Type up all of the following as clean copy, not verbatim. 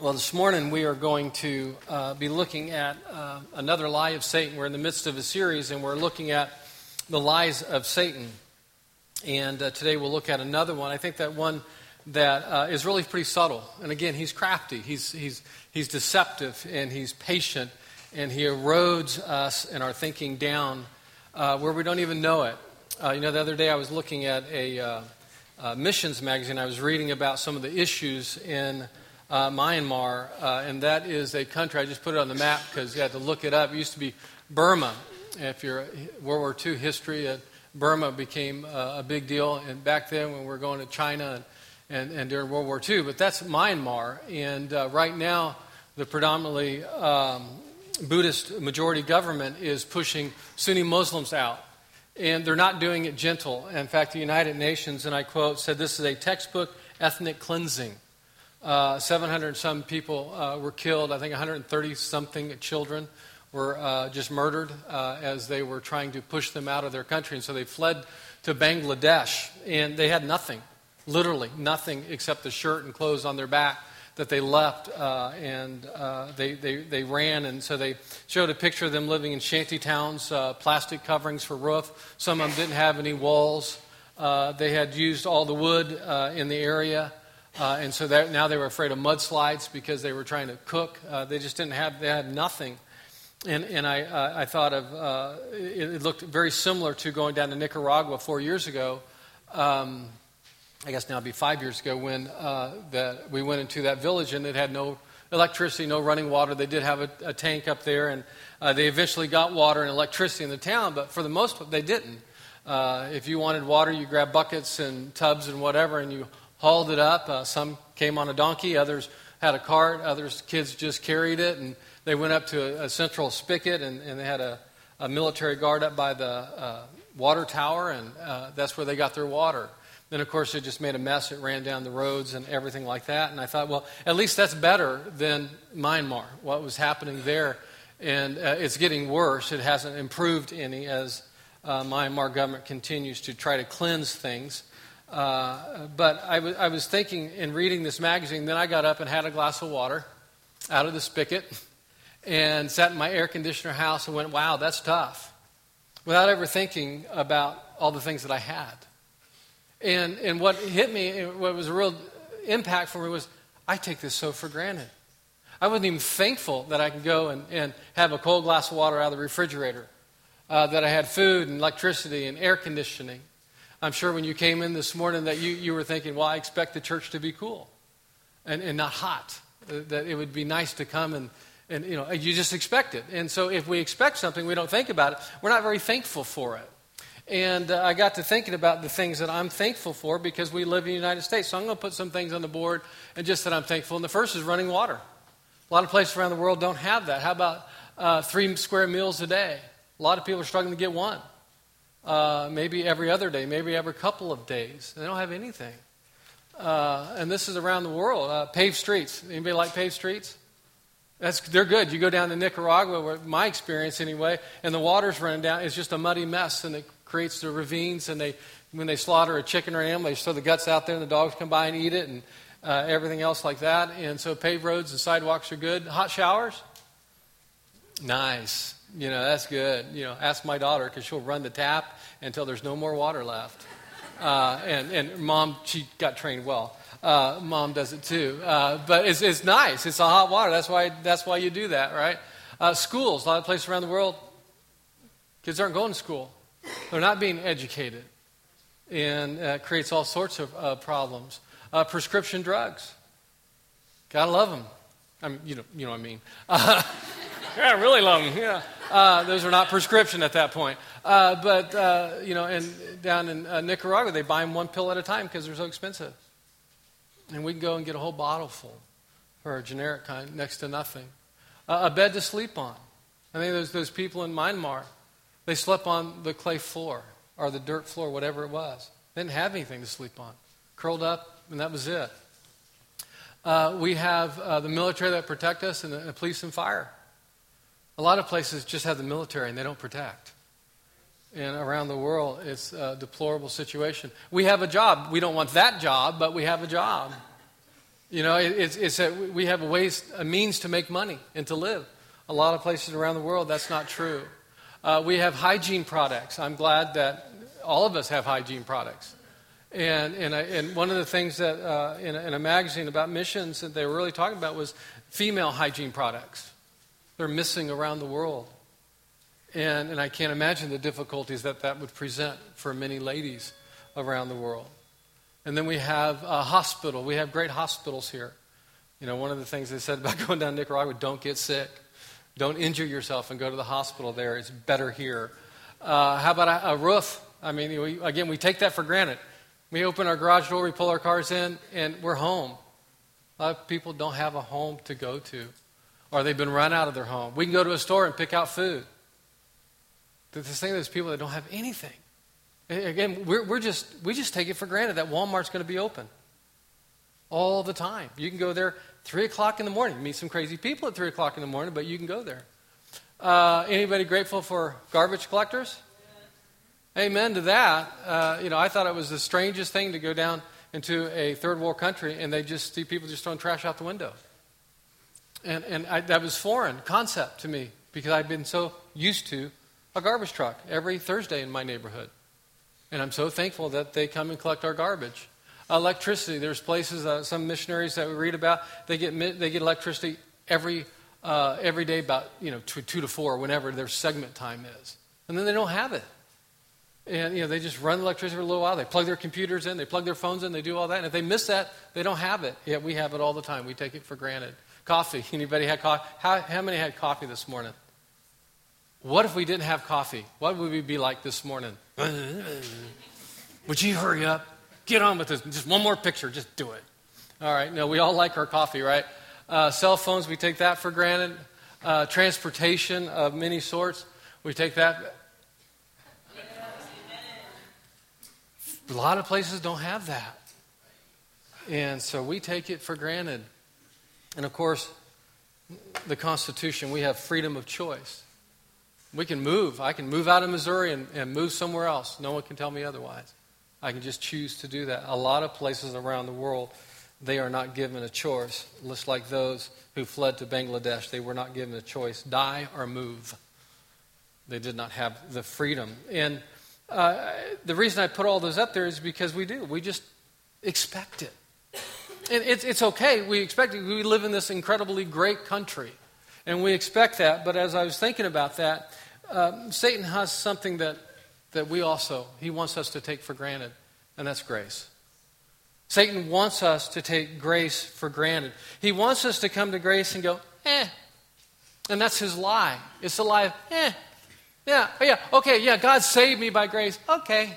Well, this morning we are going to be looking at another lie of Satan. We're in the midst of a series, and we're looking at the lies of Satan. And today we'll look at another one. I think that one that is really pretty subtle. And again, he's crafty. He's deceptive, and he's patient, and he erodes us and our thinking down where we don't even know it. The other day I was looking at a missions magazine. I was reading about some of the issues in Myanmar, and that is a country, I just put it on the map because you had to look it up. It used to be Burma. If you're World War II history, Burma became a big deal, and back then when we were going to China and during World War II, but that's Myanmar, and right now the predominantly Buddhist majority government is pushing Sunni Muslims out, and they're not doing it gentle. In fact, the United Nations, and I quote, said this is a textbook ethnic cleansing. 700 some people were killed. I think 130-something children were just murdered as they were trying to push them out of their country. And so they fled to Bangladesh, and they had nothing, literally nothing except the shirt and clothes on their back that they left, and they ran. And so they showed a picture of them living in shanty towns, plastic coverings for roof. Some of them didn't have any walls. They had used all the wood in the area. And so now they were afraid of mudslides because they were trying to cook. They just didn't have, they had nothing. And I thought of, it looked very similar to going down to Nicaragua 4 years ago. I guess now it'd be 5 years ago when we went into that village and it had no electricity, no running water. They did have a tank up there, and they eventually got water and electricity in the town, but for the most part they didn't. If you wanted water, you grabbed buckets and tubs and whatever, and you hauled it up. Some came on a donkey, others had a cart, others kids just carried it, and they went up to a central spigot, and they had a military guard up by the water tower, and that's where they got their water. Then, of course, it just made a mess. It ran down the roads and everything like that, and I thought, well, at least that's better than Myanmar, what was happening there, and it's getting worse. It hasn't improved any as Myanmar government continues to try to cleanse things. But I was thinking in reading this magazine, then I got up and had a glass of water out of the spigot and sat in my air conditioner house and went, wow, that's tough, without ever thinking about all the things that I had. And what hit me, what was a real impact for me was, I take this so for granted. I wasn't even thankful that I could go and have a cold glass of water out of the refrigerator, that I had food and electricity and air conditioning. I'm sure when you came in this morning that you were thinking, well, I expect the church to be cool and not hot, that it would be nice to come and you just expect it. And so if we expect something, we don't think about it, we're not very thankful for it. And I got to thinking about the things that I'm thankful for because we live in the United States. So I'm going to put some things on the board and just that I'm thankful. And the first is running water. A lot of places around the world don't have that. How about 3 square meals a day? A lot of people are struggling to get one. Maybe every other day, maybe every couple of days. They don't have anything. And this is around the world. Paved streets. Anybody like paved streets? They're good. You go down to Nicaragua, where my experience anyway, and the water's running down. It's just a muddy mess, and it creates the ravines. And when they slaughter a chicken or an animal, they throw the guts out there, and the dogs come by and eat it, and everything else like that. And so paved roads and sidewalks are good. Hot showers? Nice. That's good. Ask my daughter because she'll run the tap until there's no more water left. And Mom, she got trained well. Mom does it too. But it's nice. It's a hot water. That's why you do that, right? Schools, a lot of places around the world, kids aren't going to school. They're not being educated. And it creates all sorts of problems. Prescription drugs. Gotta love them. I mean, you know what I mean. Yeah, I really love them. Yeah, those are not prescription at that point. But and down in Nicaragua, they buy them one pill at a time because they're so expensive. And we can go and get a whole bottle full for a generic kind, next to nothing. A bed to sleep on. I think those people in Myanmar, they slept on the clay floor or the dirt floor, whatever it was. They didn't have anything to sleep on. Curled up, and that was it. We have the military that protect us, and the police and fire. A lot of places just have the military and they don't protect. And around the world, it's a deplorable situation. We have a job. We don't want that job, but we have a job. It's that we have a means to make money and to live. A lot of places around the world, that's not true. We have hygiene products. I'm glad that all of us have hygiene products. And one of the things that in a magazine about missions that they were really talking about was female hygiene products. They're missing around the world. And I can't imagine the difficulties that would present for many ladies around the world. And then we have a hospital. We have great hospitals here. One of the things they said about going down to Nicaragua, don't get sick. Don't injure yourself and go to the hospital there. It's better here. How about a roof? We take that for granted. We open our garage door, we pull our cars in, and we're home. A lot of people don't have a home to go to, or they've been run out of their home. We can go to a store and pick out food. This thing, there's people that don't have anything. Again, we just take it for granted that Walmart's going to be open all the time. You can go there 3 o'clock in the morning. Meet some crazy people at 3 o'clock in the morning, but you can go there. Anybody grateful for garbage collectors? Amen to that. I thought it was the strangest thing to go down into a third world country and they just see people just throwing trash out the window. And that was foreign concept to me because I've been so used to a garbage truck every Thursday in my neighborhood. And I'm so thankful that they come and collect our garbage. Electricity, there's places, some missionaries that we read about, they get electricity every day about 2 to 4, whenever their segment time is. And then they don't have it. And they just run electricity for a little while. They plug their computers in, they plug their phones in, they do all that. And if they miss that, they don't have it. Yet we have it all the time. We take it for granted. Coffee. Anybody had coffee? How many had coffee this morning? What if we didn't have coffee? What would we be like this morning? Would you hurry up? Get on with this. Just one more picture. Just do it. All right. No, we all like our coffee, right? Cell phones, we take that for granted. Transportation of many sorts, we take that. A lot of places don't have that. And so we take it for granted. And of course, the Constitution, we have freedom of choice. We can move. I can move out of Missouri and move somewhere else. No one can tell me otherwise. I can just choose to do that. A lot of places around the world, they are not given a choice. Just like those who fled to Bangladesh, they were not given a choice. Die or move. They did not have the freedom. And the reason I put all those up there is because we do. We just expect it. And it's okay. We expect it. We live in this incredibly great country. And we expect that. But as I was thinking about that, Satan has something that he wants us to take for granted. And that's grace. Satan wants us to take grace for granted. He wants us to come to grace and go, And that's his lie. It's the lie of, okay, God saved me by grace. Okay.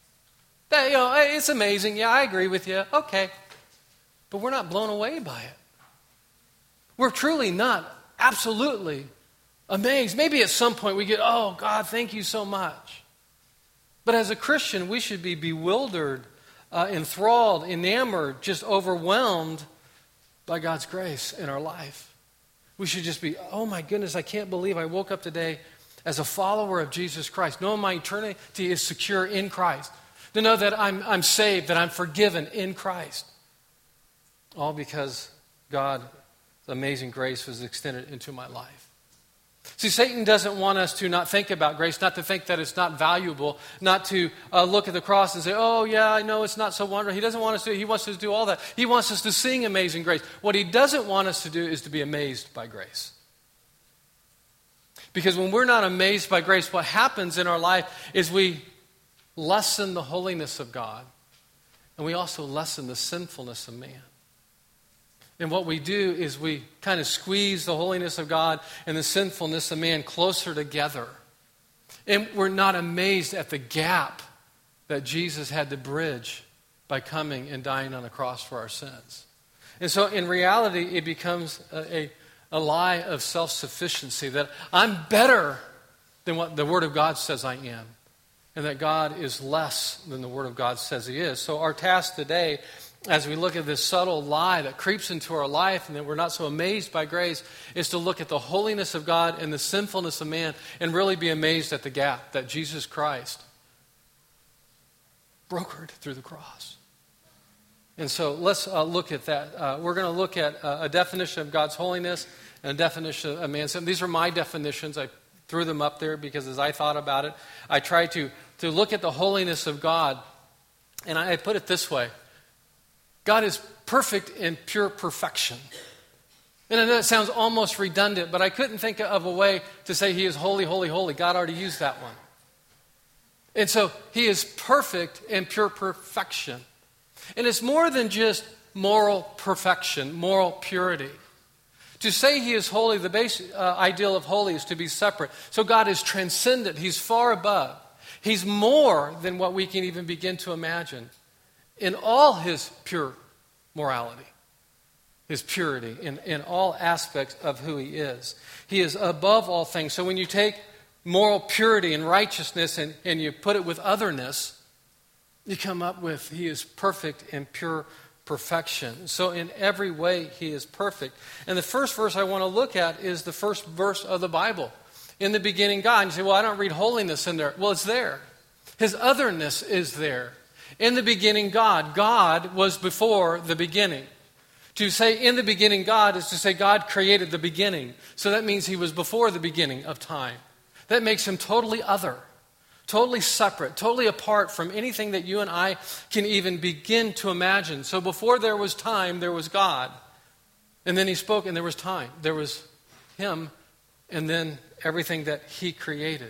It's amazing. Yeah, I agree with you. Okay. But we're not blown away by it. We're truly not absolutely amazed. Maybe at some point we get, oh, God, thank you so much. But as a Christian, we should be bewildered, enthralled, enamored, just overwhelmed by God's grace in our life. We should just be, oh my goodness, I can't believe I woke up today as a follower of Jesus Christ, knowing my eternity is secure in Christ, to know that I'm saved, that I'm forgiven in Christ. All because God's amazing grace was extended into my life. See, Satan doesn't want us to not think about grace, not to think that it's not valuable, not to look at the cross and say, oh, yeah, I know it's not so wonderful. He doesn't want us to. He wants us to do all that. He wants us to sing Amazing Grace. What he doesn't want us to do is to be amazed by grace. Because when we're not amazed by grace, what happens in our life is we lessen the holiness of God, and we also lessen the sinfulness of man. And what we do is we kind of squeeze the holiness of God and the sinfulness of man closer together. And we're not amazed at the gap that Jesus had to bridge by coming and dying on the cross for our sins. And so in reality, it becomes a lie of self-sufficiency, that I'm better than what the Word of God says I am, and that God is less than the Word of God says He is. So our task today, as we look at this subtle lie that creeps into our life and that we're not so amazed by grace, is to look at the holiness of God and the sinfulness of man and really be amazed at the gap that Jesus Christ brokered through the cross. And so let's look at that. We're going to look at a definition of God's holiness and a definition of man's sin. These are my definitions. I threw them up there because as I thought about it, I tried to look at the holiness of God. And I put it this way. God is perfect in pure perfection. And I know it sounds almost redundant, but I couldn't think of a way to say he is holy, holy, holy. God already used that one. And so he is perfect in pure perfection. And it's more than just moral perfection, moral purity. To say he is holy, the base ideal of holy is to be separate. So God is transcendent. He's far above. He's more than what we can even begin to imagine in all his pure morality, his purity in all aspects of who he is. He is above all things. So when you take moral purity and righteousness and you put it with otherness, you come up with he is perfect in pure perfection. So in every way, he is perfect. And the first verse I want to look at is the first verse of the Bible. In the beginning, God. And you say, well, I don't read holiness in there. Well, it's there. His otherness is there. In the beginning, God. God was before the beginning. To say in the beginning, God is to say God created the beginning. So that means he was before the beginning of time. That makes him totally other. Totally separate, totally apart from anything that you and I can even begin to imagine. So before there was time, there was God. And then he spoke and there was time. There was him and then everything that he created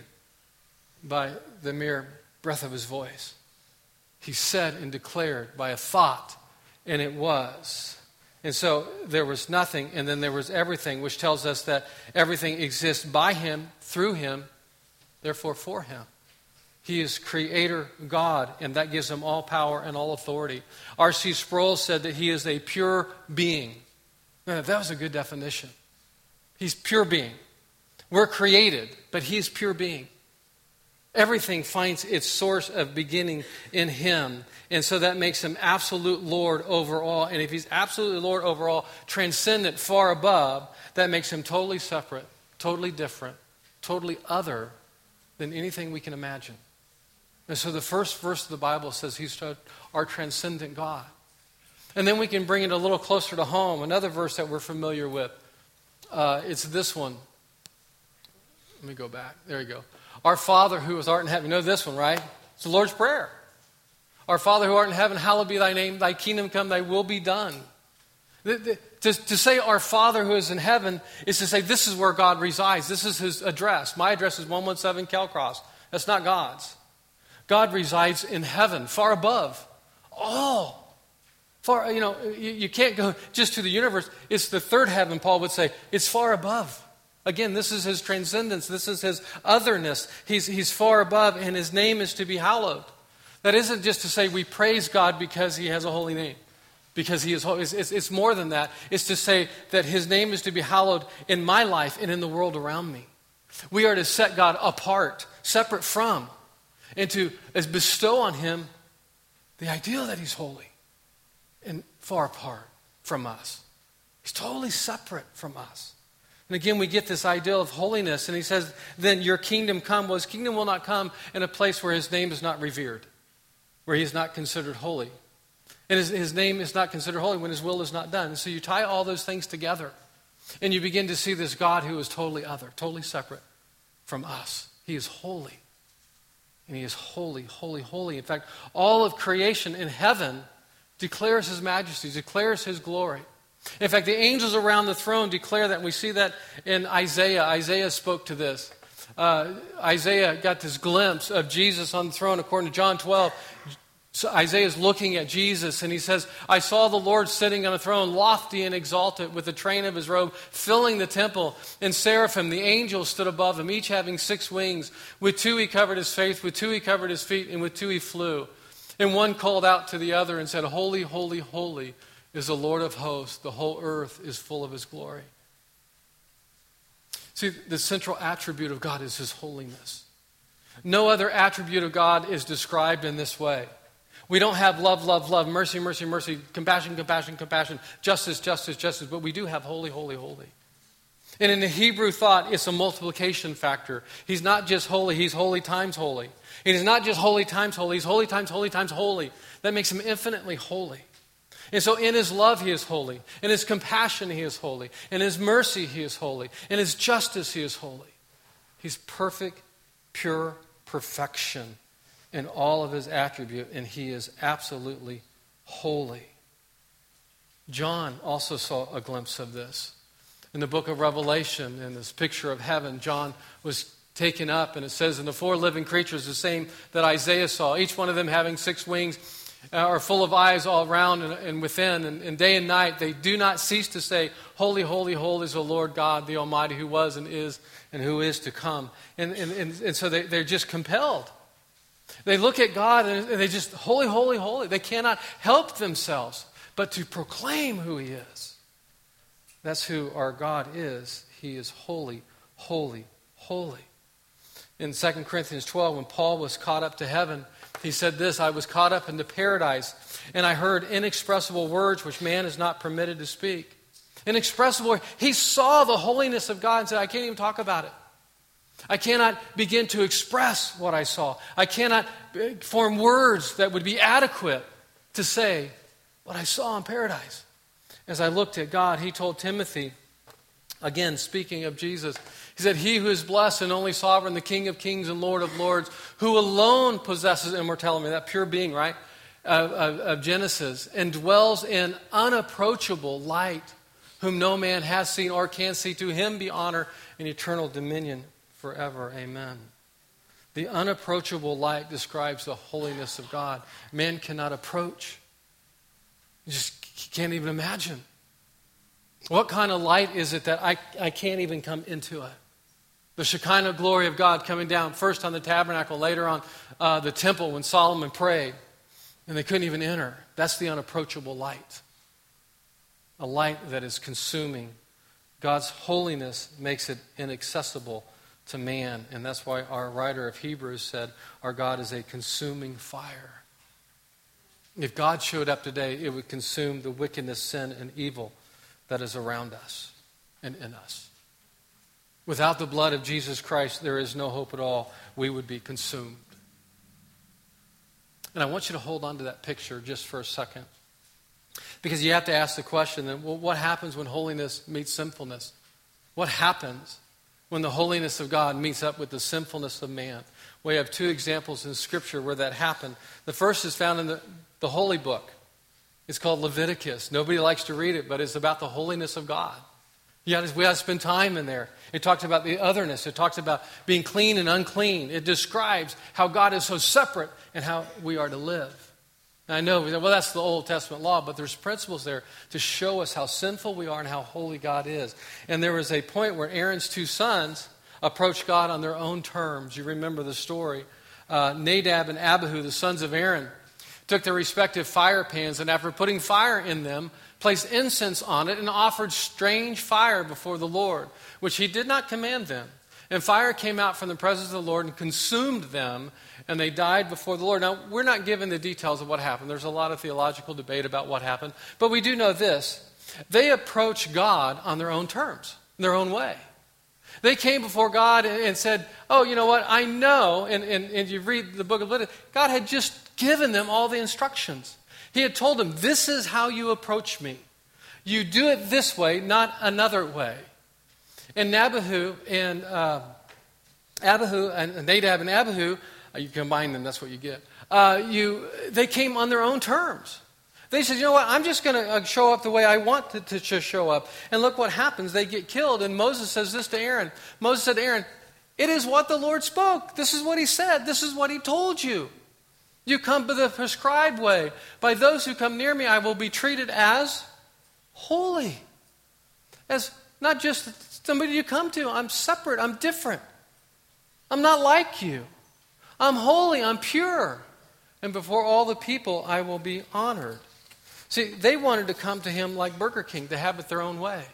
by the mere breath of his voice. He said and declared by a thought, and it was. And so there was nothing and then there was everything, which tells us that everything exists by him, through him, therefore for him. He is creator God, and that gives him all power and all authority. R.C. Sproul said that he is a pure being. Now, that was a good definition. He's pure being. We're created, but he's pure being. Everything finds its source of beginning in him. And so that makes him absolute Lord over all. And if he's absolutely Lord over all, transcendent, far above, that makes him totally separate, totally different, totally other than anything we can imagine. And so the first verse of the Bible says he's our transcendent God. And then we can bring it a little closer to home. Another verse that we're familiar with. It's this one. Let me go back. There you go. Our Father who art in heaven. You know this one, right? It's the Lord's Prayer. Our Father who art in heaven, hallowed be thy name. Thy kingdom come, thy will be done. To say our Father who is in heaven is to say this is where God resides. This is his address. My address is 117 Calcross. That's not God's. God resides in heaven, far above. All. Far, you can't go just to the universe. It's the third heaven, Paul would say. It's far above. Again, this is his transcendence. This is his otherness. He's far above, and his name is to be hallowed. That isn't just to say we praise God because he has a holy name. Because he is holy. It's more than that. It's to say that his name is to be hallowed in my life and in the world around me. We are to set God apart, separate from, and to bestow on him the ideal that he's holy and far apart from us. He's totally separate from us. And again, we get this ideal of holiness. And he says, then your kingdom come. Well, his kingdom will not come in a place where his name is not revered, where he is not considered holy. And his name is not considered holy when his will is not done. And so you tie all those things together, and you begin to see this God who is totally other, totally separate from us. He is holy. And he is holy, holy, holy. In fact, all of creation in heaven declares his majesty, declares his glory. In fact, the angels around the throne declare that. And we see that in Isaiah. Isaiah spoke to this. Isaiah got this glimpse of Jesus on the throne according to John 12. So Isaiah is looking at Jesus, and he says, I saw the Lord sitting on a throne, lofty and exalted, with the train of his robe filling the temple. And seraphim, the angels, stood above him, each having 6 wings. With 2 he covered his face, with 2 he covered his feet, and with 2 he flew. And one called out to the other and said, Holy, holy, holy is the Lord of hosts. The whole earth is full of his glory. See, the central attribute of God is his holiness. No other attribute of God is described in this way. We don't have love, love, love, mercy, mercy, mercy, compassion, compassion, compassion, justice, justice, justice, but we do have holy, holy, holy. And in the Hebrew thought, it's a multiplication factor. He's not just holy, he's holy times holy. And he's not just holy times holy, he's holy times holy times holy. That makes him infinitely holy. And so in His love, He is holy. In His compassion, He is holy. In His mercy, He is holy. In His justice, He is holy. He's perfect, pure perfection in all of His attribute, and He is absolutely holy. John also saw a glimpse of this. In the book of Revelation, in this picture of heaven, John was taken up, and it says, "And the four living creatures, the same that Isaiah saw, each one of them having 6 wings, are full of eyes all around and within, and day and night they do not cease to say, Holy, holy, holy is the Lord God, the Almighty, who was and who is to come." And so they're just compelled. They look at God and they just, holy, holy, holy. They cannot help themselves but to proclaim who He is. That's who our God is. He is holy, holy, holy. In 2 Corinthians 12, when Paul was caught up to heaven, he said this, "I was caught up into paradise, and I heard inexpressible words which man is not permitted to speak." Inexpressible. He saw the holiness of God and said, "I can't even talk about it. I cannot begin to express what I saw. I cannot form words that would be adequate to say what I saw in paradise." As I looked at God, he told Timothy, again speaking of Jesus, he said, "He who is blessed and only sovereign, the King of kings and Lord of lords, who alone possesses immortality," that pure being, right, of Genesis, "and dwells in unapproachable light, whom no man has seen or can see, to Him be honor and eternal dominion forever. Amen." The unapproachable light describes the holiness of God. Man cannot approach. You just can't even imagine. What kind of light is it that I can't even come into it? The Shekinah glory of God coming down first on the tabernacle, later on the temple when Solomon prayed, and they couldn't even enter. That's the unapproachable light. A light that is consuming. God's holiness makes it inaccessible to man, and that's why our writer of Hebrews said, our God is a consuming fire. If God showed up today, it would consume the wickedness, sin, and evil that is around us and in us. Without the blood of Jesus Christ, there is no hope at all. We would be consumed. And I want you to hold on to that picture just for a second. Because you have to ask the question, then, well, what happens when holiness meets sinfulness? What happens when the holiness of God meets up with the sinfulness of man? We have 2 examples in Scripture where that happened. The first is found in the Holy Book. It's called Leviticus. Nobody likes to read it, but it's about the holiness of God. We got to spend time in there. It talks about the otherness. It talks about being clean and unclean. It describes how God is so separate and how we are to live. And I know, well, that's the Old Testament law, but there's principles there to show us how sinful we are and how holy God is. And there was a point where Aaron's 2 sons approached God on their own terms. You remember the story. Nadab and Abihu, the sons of Aaron, took their respective fire pans, and after putting fire in them, placed incense on it and offered strange fire before the Lord, which He did not command them. And fire came out from the presence of the Lord and consumed them, and they died before the Lord. Now, we're not given the details of what happened. There's a lot of theological debate about what happened. But we do know this. They approached God on their own terms, in their own way. They came before God and said, oh, you know what, I know, and you read the book of Leviticus, God had just given them all the instructions. He had told them, this is how you approach me. You do it this way, not another way. And Nadab and Abihu, you combine them, that's what you get. They came on their own terms. They said, you know what, I'm just going to show up the way I want to show up. And look what happens. They get killed. And Moses says this to Aaron. Moses said to Aaron, it is what the Lord spoke. This is what He said. This is what He told you. You come by the prescribed way. By those who come near me, I will be treated as holy. As not just somebody you come to. I'm separate. I'm different. I'm not like you. I'm holy. I'm pure. And before all the people, I will be honored. See, they wanted to come to Him like Burger King, to have it their own way.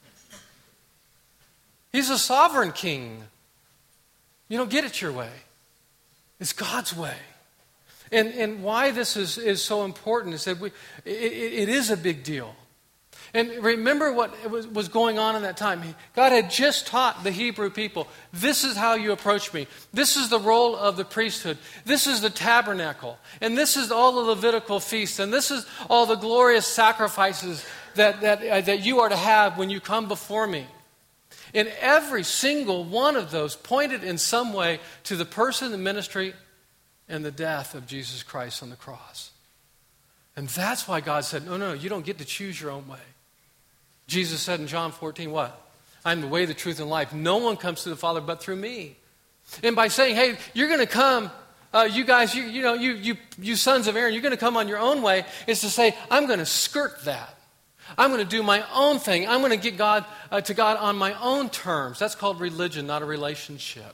He's a sovereign king. You don't get it your way. It's God's way. And why this is so important is that it is a big deal. And remember what was going on in that time. God had just taught the Hebrew people, this is how you approach me. This is the role of the priesthood. This is the tabernacle. And this is all the Levitical feasts. And this is all the glorious sacrifices that you are to have when you come before me. And every single one of those pointed in some way to the person, the ministry, and the death of Jesus Christ on the cross. And that's why God said, no, you don't get to choose your own way. Jesus said in John 14, what? I'm the way, the truth, and life. No one comes to the Father but through me. And by saying, hey, you're going to come, you guys, you sons of Aaron, you're going to come on your own way, is to say, I'm going to skirt that. I'm going to do my own thing. I'm going to get God to God on my own terms. That's called religion, not a relationship.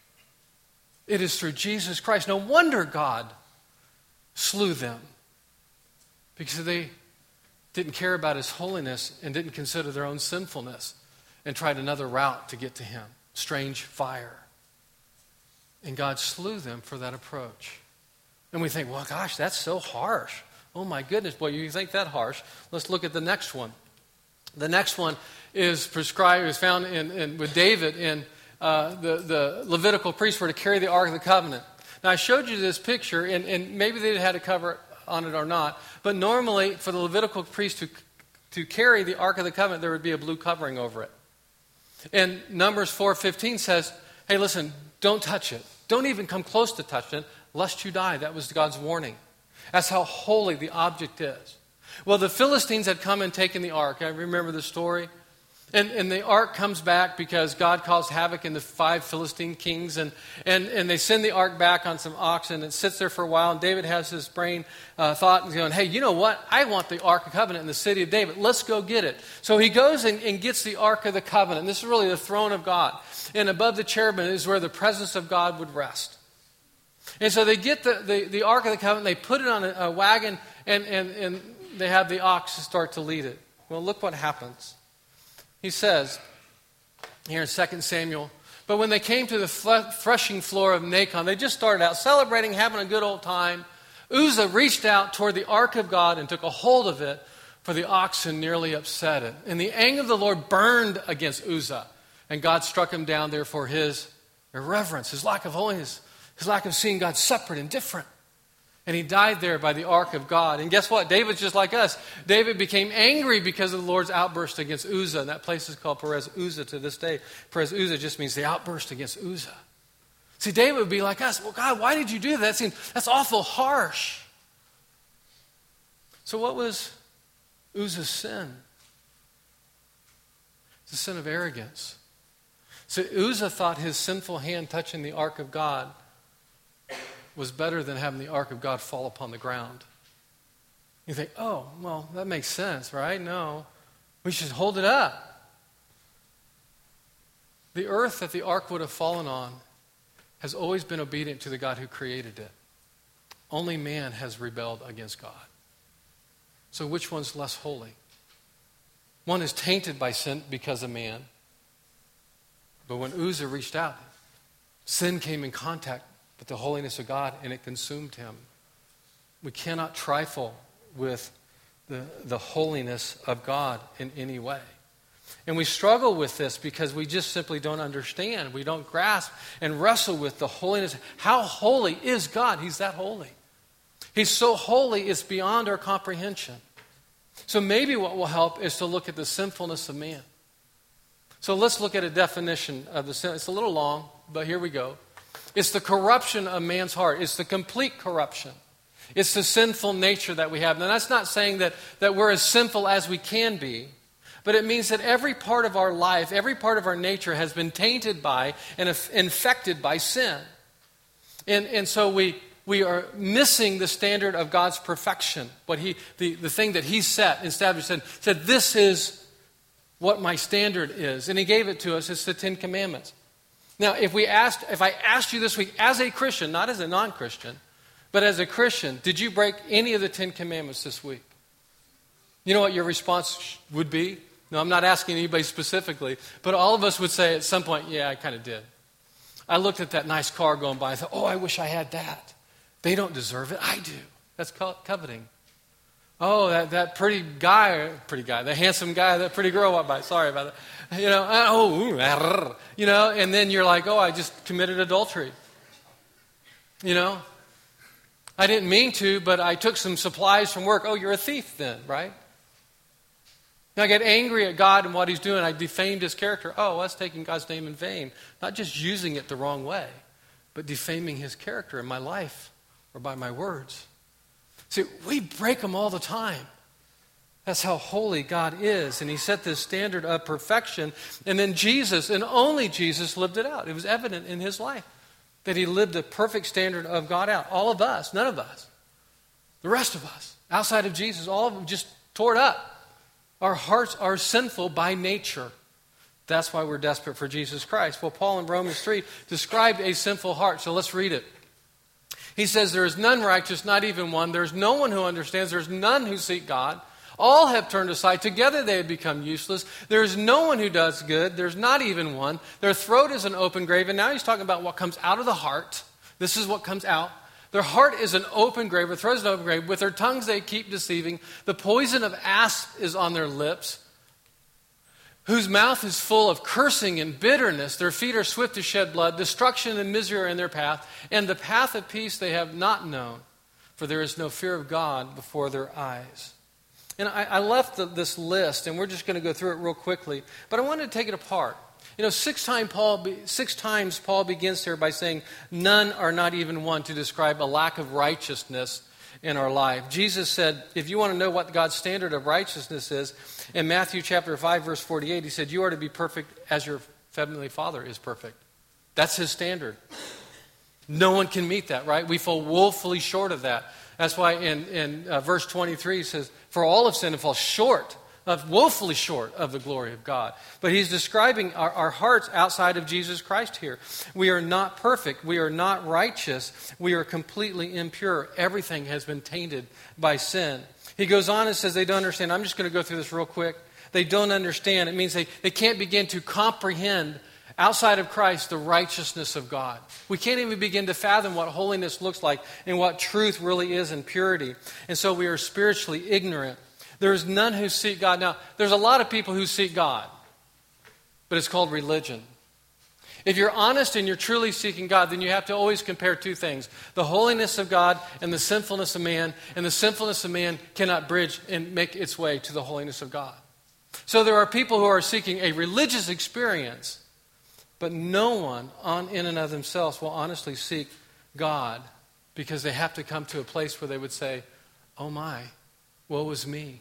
It is through Jesus Christ. No wonder God slew them, because they didn't care about his holiness and didn't consider their own sinfulness and tried another route to get to him. Strange fire. And God slew them for that approach. And we think, well, gosh, that's so harsh. Oh my goodness, boy, you think that harsh. Let's look at the next one. The next one is prescribed, is found with David in the Levitical priests were to carry the Ark of the Covenant. Now I showed you this picture, and maybe they had a cover on it or not, but normally for the Levitical priest to carry the Ark of the Covenant, there would be a blue covering over it. And Numbers 4:15 says, hey, listen, don't touch it. Don't even come close to touching it, lest you die. That was God's warning. That's how holy the object is. Well, the Philistines had come and taken the ark. I remember the story. And the ark comes back because God caused havoc in the 5 Philistine kings. And they send the ark back on some oxen. It sits there for a while. And David has this brain thought and going, hey, you know what? I want the Ark of Covenant in the city of David. Let's go get it. So he goes and gets the Ark of the Covenant. And this is really the throne of God. And above the cherubim is where the presence of God would rest. And so they get the Ark of the Covenant. They put it on a wagon. And they have the ox start to lead it. Well, look what happens. He says here in 2 Samuel, but when they came to the threshing floor of Nacon, they just started out celebrating, having a good old time. Uzzah reached out toward the ark of God and took a hold of it, for the oxen nearly upset it. And the anger of the Lord burned against Uzzah, and God struck him down there for his irreverence, his lack of holiness, his lack of seeing God separate and different. And he died there by the ark of God. And guess what? David's just like us. David became angry because of the Lord's outburst against Uzzah. And that place is called Perez Uzzah to this day. Perez Uzzah just means the outburst against Uzzah. See, David would be like us. Well, God, why did you do that? That's awful harsh. So what was Uzzah's sin? It's a sin of arrogance. So Uzzah thought his sinful hand touching the ark of God was better than having the ark of God fall upon the ground. You think, oh, well, that makes sense, right? No, we should hold it up. The earth that the ark would have fallen on has always been obedient to the God who created it. Only man has rebelled against God. So which one's less holy? One is tainted by sin because of man. But when Uzzah reached out, sin came in contact with the holiness of God, and it consumed him. We cannot trifle with the holiness of God in any way. And we struggle with this because we just simply don't understand. We don't grasp and wrestle with the holiness. How holy is God? He's that holy. He's so holy, it's beyond our comprehension. So maybe what will help is to look at the sinfulness of man. So let's look at a definition of the sin. It's a little long, but here we go. It's the corruption of man's heart. It's the complete corruption. It's the sinful nature that we have. Now, that's not saying that we're as sinful as we can be, but it means that every part of our life, every part of our nature has been tainted by and infected by sin. And so we are missing the standard of God's perfection, the thing that He set, established, said, this is what my standard is. And He gave it to us. It's the 10 Commandments. Now, if I asked you this week, as a Christian, not as a non-Christian, but as a Christian, did you break any of the 10 Commandments this week? You know what your response would be? No, I'm not asking anybody specifically, but all of us would say at some point, yeah, I kind of did. I looked at that nice car going by and thought, oh, I wish I had that. They don't deserve it. I do. That's called coveting. Oh, that pretty guy, the handsome guy, that pretty girl walked by. Sorry about that. And then you're like, oh, I just committed adultery. I didn't mean to, but I took some supplies from work. Oh, you're a thief then, right? Now I get angry at God and what he's doing. I defamed his character. Oh, that's taking God's name in vain. Not just using it the wrong way, but defaming his character in my life or by my words. See, we break them all the time. That's how holy God is. And he set this standard of perfection. And then Jesus, and only Jesus, lived it out. It was evident in his life that he lived the perfect standard of God out. All of us, none of us, the rest of us, outside of Jesus, all of them just tore it up. Our hearts are sinful by nature. That's why we're desperate for Jesus Christ. Well, Paul in Romans 3 described a sinful heart. So let's read it. He says, there is none righteous, not even one. There is no one who understands. There is none who seek God. All have turned aside. Together they have become useless. There is no one who does good. There's not even one. Their throat is an open grave. And now he's talking about what comes out of the heart. This is what comes out. Their heart is an open grave. Their throat is an open grave. With their tongues they keep deceiving. The poison of asp is on their lips, whose mouth is full of cursing and bitterness. Their feet are swift to shed blood. Destruction and misery are in their path. And the path of peace they have not known. For there is no fear of God before their eyes. And I left this list, and we're just going to go through it real quickly. But I wanted to take it apart. 6 times Paul begins here by saying, none are not even one, to describe a lack of righteousness in our life. Jesus said, if you want to know what God's standard of righteousness is, in Matthew chapter 5, verse 48, he said, you are to be perfect as your heavenly Father is perfect. That's his standard. No one can meet that, right? We fall woefully short of that. That's why in verse 23 he says, for all have sinned and fall woefully short of the glory of God. But he's describing our hearts outside of Jesus Christ here. We are not perfect. We are not righteous. We are completely impure. Everything has been tainted by sin. He goes on and says they don't understand. I'm just going to go through this real quick. They don't understand. It means they can't begin to comprehend outside of Christ the righteousness of God. We can't even begin to fathom what holiness looks like and what truth really is in purity. And so we are spiritually ignorant. There is none who seek God. Now, there's a lot of people who seek God, but it's called religion. If you're honest and you're truly seeking God, then you have to always compare two things: the holiness of God and the sinfulness of man. And the sinfulness of man cannot bridge and make its way to the holiness of God. So there are people who are seeking a religious experience, but no one in and of themselves will honestly seek God, because they have to come to a place where they would say, oh my, woe is me.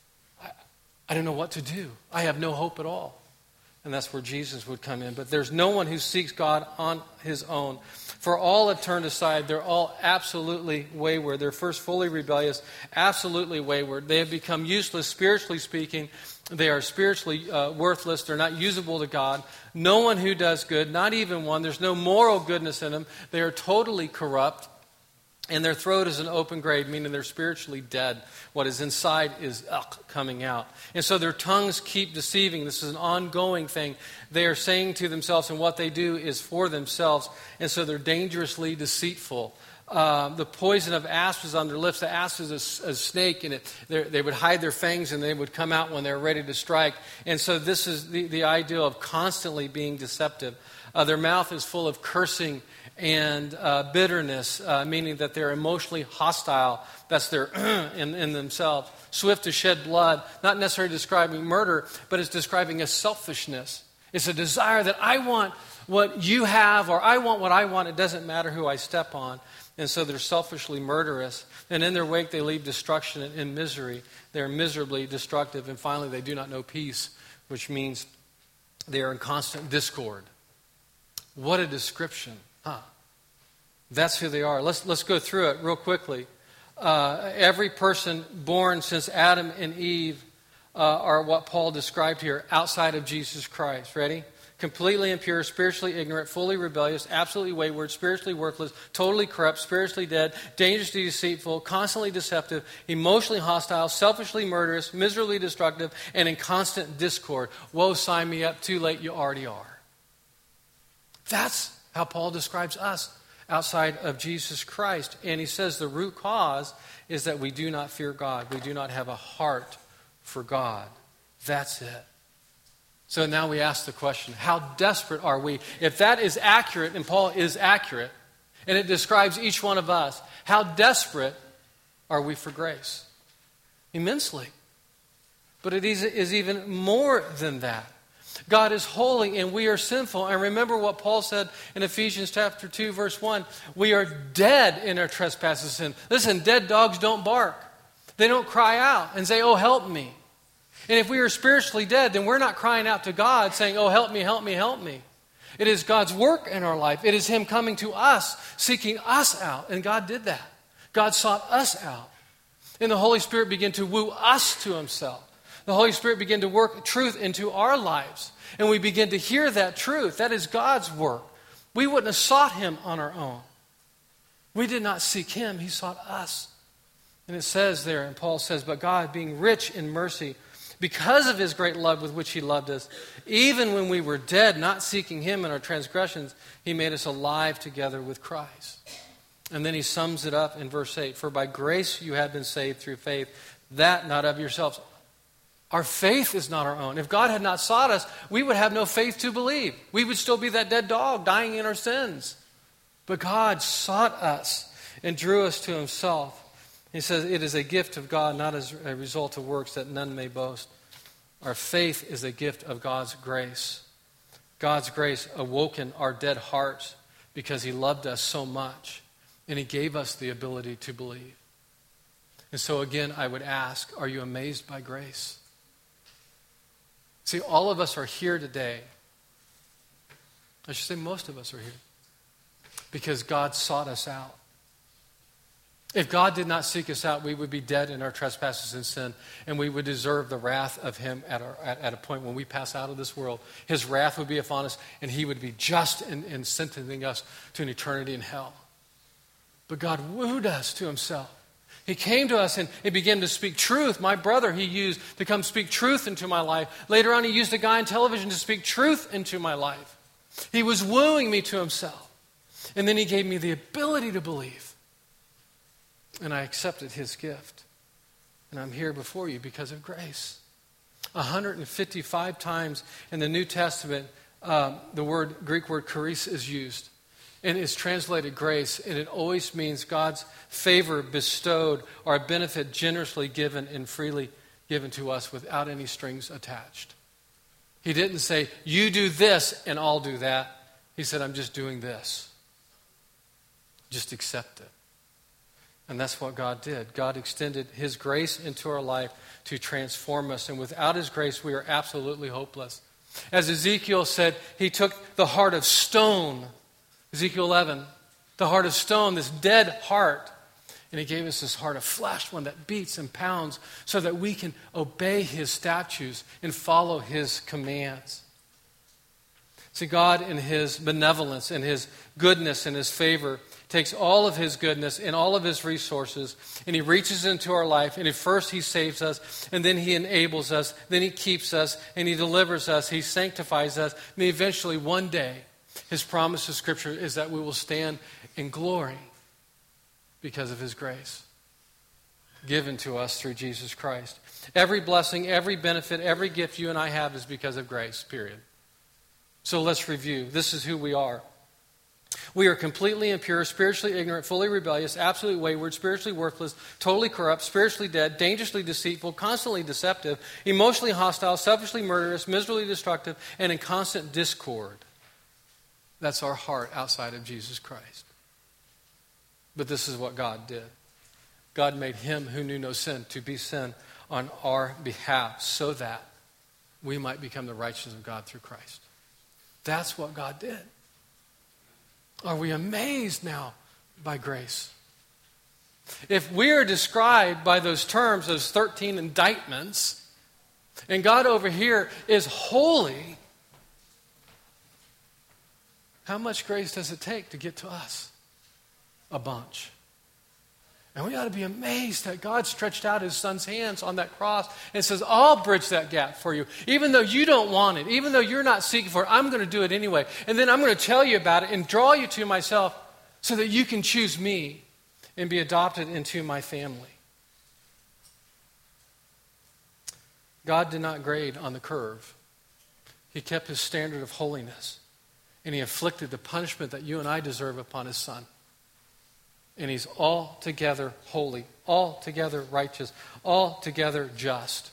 I don't know what to do. I have no hope at all. And that's where Jesus would come in. But there's no one who seeks God on his own. For all have turned aside. They're all absolutely wayward. They're first fully rebellious, absolutely wayward. They have become useless, spiritually speaking. They are spiritually worthless. They're not usable to God. No one who does good, not even one. There's no moral goodness in them. They are totally corrupt. And their throat is an open grave, meaning they're spiritually dead. What is inside is coming out. And so their tongues keep deceiving. This is an ongoing thing. They are saying to themselves, and what they do is for themselves. And so they're dangerously deceitful. The poison of asp is on their lips. The asp is a snake, and they would hide their fangs, and they would come out when they're ready to strike. And so this is the idea of constantly being deceptive. Their mouth is full of cursing and bitterness, meaning that they're emotionally hostile. That's their in themselves. Swift to shed blood, not necessarily describing murder, but it's describing a selfishness. It's a desire that I want what you have, or I want what I want. It doesn't matter who I step on. And so they're selfishly murderous. And in their wake, they leave destruction and misery. They're miserably destructive. And finally, they do not know peace, which means they are in constant discord. What a description. That's who they are. Let's go through it real quickly. Every person born since Adam and Eve are what Paul described here, outside of Jesus Christ. Ready? Completely impure, spiritually ignorant, fully rebellious, absolutely wayward, spiritually worthless, totally corrupt, spiritually dead, dangerously deceitful, constantly deceptive, emotionally hostile, selfishly murderous, miserably destructive, and in constant discord. Woe, sign me up, too late, you already are. That's how Paul describes us outside of Jesus Christ. And he says the root cause is that we do not fear God. We do not have a heart for God. That's it. So now we ask the question, how desperate are we? If that is accurate, and Paul is accurate, and it describes each one of us, how desperate are we for grace? Immensely. But it is even more than that. God is holy and we are sinful. And remember what Paul said in Ephesians chapter 2, verse 1. We are dead in our trespasses and sin. Listen, dead dogs don't bark. They don't cry out and say, oh, help me. And if we are spiritually dead, then we're not crying out to God saying, oh, help me, help me, help me. It is God's work in our life. It is Him coming to us, seeking us out. And God did that. God sought us out. And the Holy Spirit began to woo us to Himself. The Holy Spirit began to work truth into our lives. And we begin to hear that truth. That is God's work. We wouldn't have sought Him on our own. We did not seek Him. He sought us. And it says there, and Paul says, but God, being rich in mercy, because of His great love with which He loved us, even when we were dead, not seeking Him in our transgressions, He made us alive together with Christ. And then he sums it up in verse 8. For by grace you have been saved through faith, that not of yourselves. Our faith is not our own. If God had not sought us, we would have no faith to believe. We would still be that dead dog dying in our sins. But God sought us and drew us to Himself. He says it is a gift of God, not as a result of works, that none may boast. Our faith is a gift of God's grace. God's grace awoken our dead hearts because He loved us so much. And He gave us the ability to believe. And so again, I would ask, are you amazed by grace? See, all of us are here today. I should say most of us are here. Because God sought us out. If God did not seek us out, we would be dead in our trespasses and sin, and we would deserve the wrath of Him at a point when we pass out of this world. His wrath would be upon us, and He would be just in sentencing us to an eternity in hell. But God wooed us to Himself. He came to us and He began to speak truth. My brother He used to come speak truth into my life. Later on He used a guy on television to speak truth into my life. He was wooing me to Himself. And then He gave me the ability to believe. And I accepted His gift. And I'm here before you because of grace. 155 times in the New Testament, the Greek word charis is used. And it's translated grace, and it always means God's favor bestowed or a benefit generously given and freely given to us without any strings attached. He didn't say, you do this and I'll do that. He said, I'm just doing this. Just accept it. And that's what God did. God extended His grace into our life to transform us. And without His grace, we are absolutely hopeless. As Ezekiel said, He took the heart of stone, Ezekiel 11, the heart of stone, this dead heart, and He gave us this heart of flesh, one that beats and pounds, so that we can obey His statutes and follow His commands. See, God in His benevolence and His goodness and His favor takes all of His goodness and all of His resources, and He reaches into our life, and first He saves us, and then He enables us, then He keeps us, and He delivers us, He sanctifies us, and eventually one day, His promise to Scripture is that we will stand in glory because of His grace given to us through Jesus Christ. Every blessing, every benefit, every gift you and I have is because of grace, period. So let's review. This is who we are. We are completely impure, spiritually ignorant, fully rebellious, absolutely wayward, spiritually worthless, totally corrupt, spiritually dead, dangerously deceitful, constantly deceptive, emotionally hostile, selfishly murderous, miserably destructive, and in constant discord. That's our heart outside of Jesus Christ. But this is what God did. God made Him who knew no sin to be sin on our behalf so that we might become the righteousness of God through Christ. That's what God did. Are we amazed now by grace? If we are described by those terms, those 13 indictments, and God over here is holy, how much grace does it take to get to us? A bunch. And we ought to be amazed that God stretched out His Son's hands on that cross and says, I'll bridge that gap for you. Even though you don't want it, even though you're not seeking for it, I'm going to do it anyway. And then I'm going to tell you about it and draw you to myself so that you can choose me and be adopted into my family. God did not grade on the curve. He kept his standard of holiness, and he inflicted the punishment that you and I deserve upon his Son. And he's altogether holy, altogether righteous, altogether just.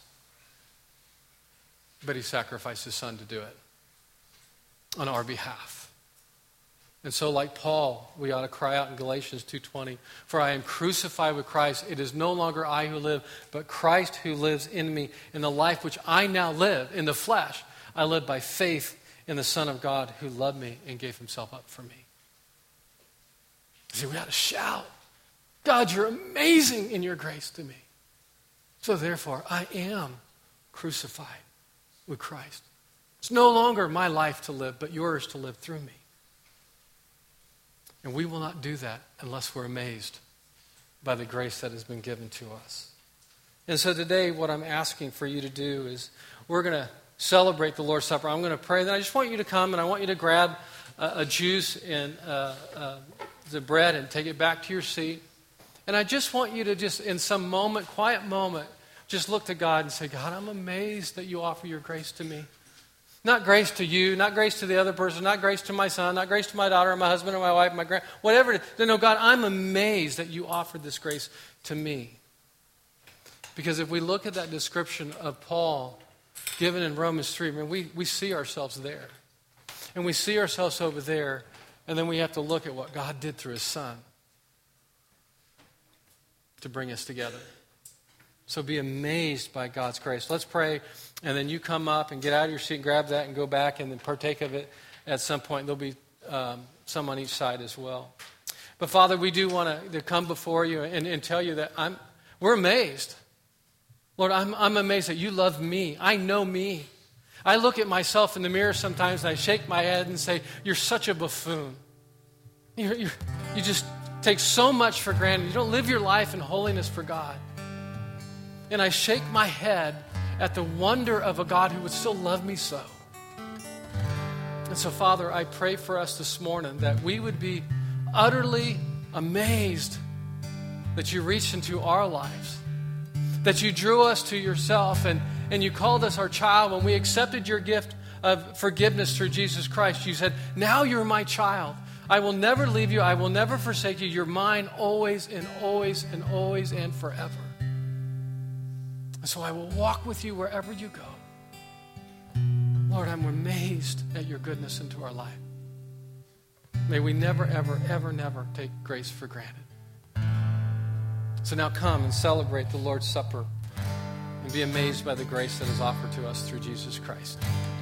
But he sacrificed his Son to do it on our behalf. And so like Paul, we ought to cry out in Galatians 2:20, "For I am crucified with Christ. It is no longer I who live, but Christ who lives in me. In the life which I now live in the flesh, I live by faith in the Son of God who loved me and gave himself up for me." See, we ought to shout, "God, you're amazing in your grace to me. So therefore, I am crucified with Christ. It's no longer my life to live, but yours to live through me." And we will not do that unless we're amazed by the grace that has been given to us. And so today, what I'm asking for you to do is we're going to celebrate the Lord's Supper. I'm going to pray. Then I just want you to come and I want you to grab a juice and the bread and take it back to your seat. And I just want you to just, in some moment, quiet moment, just look to God and say, "God, I'm amazed that you offer your grace to me. Not grace to you, not grace to the other person, not grace to my son, not grace to my daughter, or my husband, or my wife, my grand, whatever it is. No, God, I'm amazed that you offered this grace to me." Because if we look at that description of Paul given in Romans 3, I mean, we see ourselves there. And we see ourselves over there, and then we have to look at what God did through his Son to bring us together. So be amazed by God's grace. Let's pray, and then you come up and get out of your seat and grab that and go back and then partake of it at some point. There'll be some on each side as well. But Father, we do want to come before you and tell you that we're amazed. Lord, I'm amazed that you love me. I know me. I look at myself in the mirror sometimes and I shake my head and say, "You're such a buffoon. You just take so much for granted. You don't live your life in holiness for God." And I shake my head at the wonder of a God who would still love me so. And so, Father, I pray for us this morning that we would be utterly amazed that you reached into our lives, that you drew us to yourself, and you called us our child. When we accepted your gift of forgiveness through Jesus Christ, you said, "Now you're my child. I will never leave you. I will never forsake you. You're mine always and always and always and forever. And so I will walk with you wherever you go." Lord, I'm amazed at your goodness into our life. May we never, ever, ever, never take grace for granted. So now come and celebrate the Lord's Supper and be amazed by the grace that is offered to us through Jesus Christ.